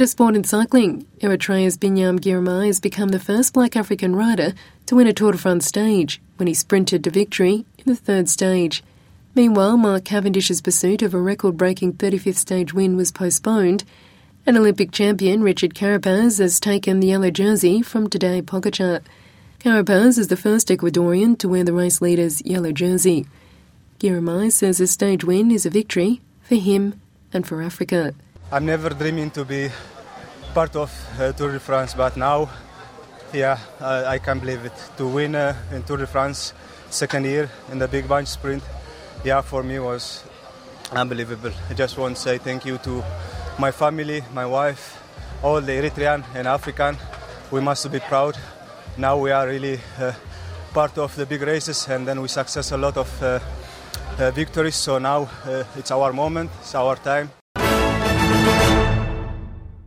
to sport and cycling. Eritrea's Binyam Girma has become the first black African rider to win a Tour de France stage when he sprinted to victory in the third stage. Meanwhile, Mark Cavendish's pursuit of a record-breaking 35th stage win was postponed, and Olympic champion Richard Carapaz has taken the yellow jersey from Tadej Pogacar. Carapaz is the first Ecuadorian to wear the race leader's yellow jersey. Girma says a stage win is a victory for him and for Africa. I'm never dreaming to be part of Tour de France, but now, I can't believe it. To win in Tour de France, second year in the big bunch sprint, for me was unbelievable. I just want to say thank you to my family, my wife, all the Eritrean and African. We must be proud. Now we are really part of the big races, and then we success a lot of victories. So now it's our moment, it's our time.